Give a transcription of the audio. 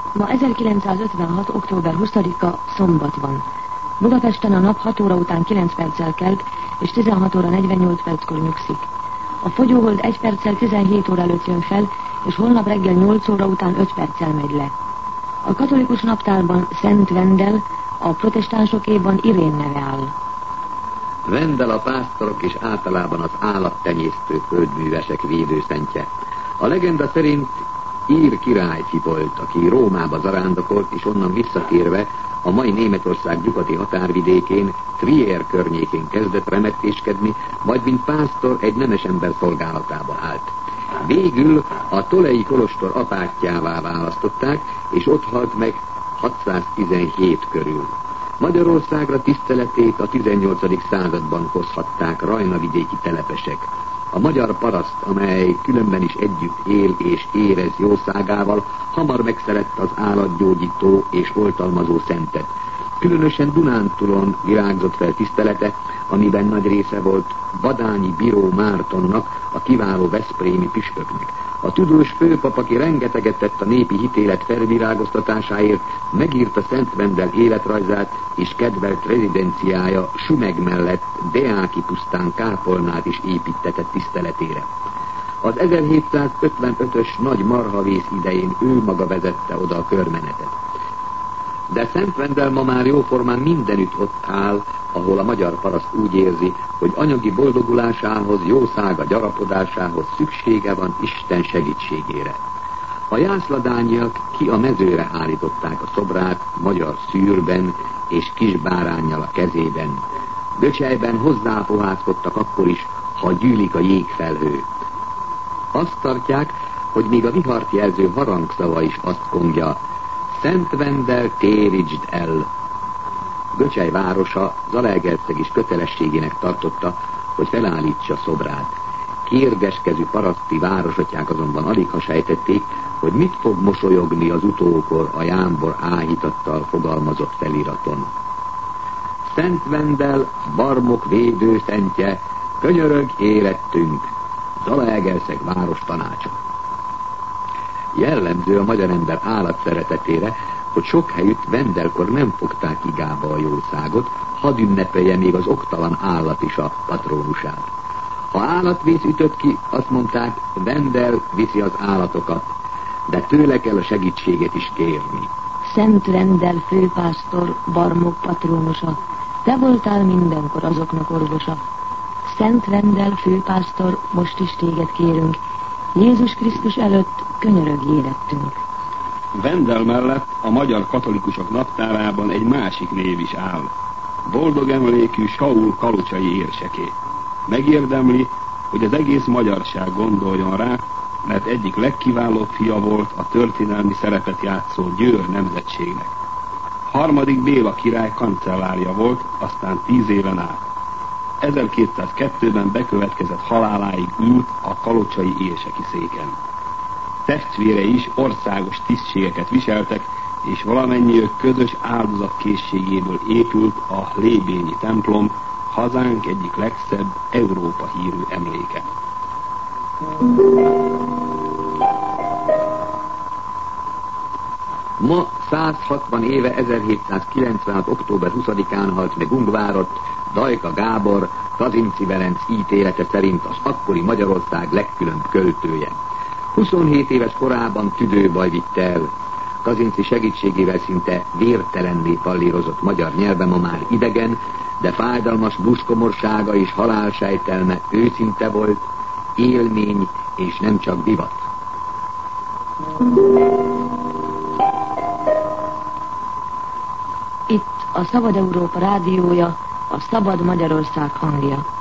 Ma 1956. október 20-a szombat van. Budapesten a nap 6 óra után 9 perccel kelt, és 16 óra 48 perckor nyugszik. A fogyóhold 1 perccel 17 óra előtt jön fel, és holnap reggel 8 óra után 5 perccel megy le. A katolikus naptárban Szent Vendel, a protestánsokéban Irén neve áll. Vendel a pásztorok és általában az állattenyésztő földművesek védőszentje. A legenda szerint ír királyfi volt, aki Rómába zarándokolt, és onnan visszatérve a mai Németország nyugati határvidékén, Trier környékén kezdett remetéskedni, majd mint pásztor egy nemes ember szolgálatába állt. Végül a tolei kolostor apátjává választották, és ott halt meg 617 körül. Magyarországra tiszteletét a 18. században hozhatták rajnavidéki telepesek. A magyar paraszt, amely különben is együtt él és érez jószágával, hamar megszerette az állatgyógyító és oltalmazó szentet. Különösen Dunántúlon virágzott fel tisztelete, amiben nagy része volt Badányi Bíró Mártonnak, a kiváló veszprémi püspöknek. A tudós főpap, aki rengeteget tett a népi hitélet felvirágoztatásáért, megírta Szent Vendel életrajzát, és kedvelt rezidenciája Sumeg mellett Deáki pusztán kápolnát is építtetett tiszteletére. Az 1755-ös nagy marhavész idején ő maga vezette oda a körmenetet. De Szent Vendel ma már jóformán mindenütt ott áll, ahol a magyar paraszt úgy érzi, hogy anyagi boldogulásához, jószága gyarapodásához szüksége van Isten segítségére. A jászladányiak ki a mezőre állították a szobrát, magyar szűrben és kisbáránnyal a kezében. Göcsejben hozzáfohászkodtak akkor is, ha gyűlik a jégfelhő. Azt tartják, hogy még a vihart jelző harangszava is azt kongja: Szent Vendel, térítsd el! Göcsej városa Zalaegerszeg is kötelességének tartotta, hogy felállítsa szobrát. Kérgeskezű paraszti városatyák azonban alig ha sejtették, hogy mit fog mosolyogni az utókor a jámbor áhítattal fogalmazott feliraton. Szent Vendel, barmok védőszentje, könyörög érettünk, Zalaegerszeg város tanácsa. Jellemző a magyar ember állatszeretetére, hogy sok helyütt Vendelkor nem fogták igába a jószágot, hadd ünnepelje még az oktalan állat is a patrónusát. Ha állatvész ütött ki, azt mondták, Vendel viszi az állatokat, de tőle kell a segítséget is kérni. Szent Vendel főpásztor, barmok patrónusa, te voltál mindenkor azoknak orvosa. Szent Vendel főpásztor, most is téged kérünk, Jézus Krisztus előtt könyörög érettünk. Vendel mellett a magyar katolikusok naptárában egy másik név is áll. Boldog emlékű Saul kalocsai érseké. Megérdemli, hogy az egész magyarság gondoljon rá, mert egyik legkiválóbb fia volt a történelmi szerepet játszó Győr nemzetségnek. Harmadik Béla király kancellárja volt, aztán 10 éven át. 1202-ben bekövetkezett haláláig ült a kalocsai érseki széken. Testvére is országos tisztségeket viseltek, és valamennyiük közös áldozatkészségéből épült a lébényi templom, hazánk egyik legszebb Európa hírű emléke. Ma 160 éve 1796. október 20-án halt meg Ungvárott Dajka Gábor, Kazinczy Ferenc ítélete szerint az akkori Magyarország legkülönbb költője. 27 éves korában tüdőbaj vitte el. Kazinczy segítségével szinte vértelenné pallírozott magyar nyelve ma már idegen, de fájdalmas duskomorsága és halálsejtelme őszinte volt, élmény és nem csak divat. Itt a Szabad Európa rádiója, a Szabad Magyarország hangja.